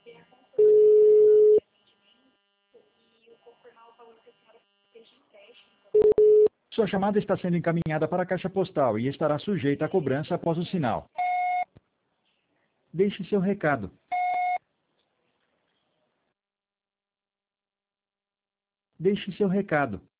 Sua chamada está sendo encaminhada para a caixa postal e estará sujeita à cobrança após o sinal. Deixe seu recado. Deixe seu recado.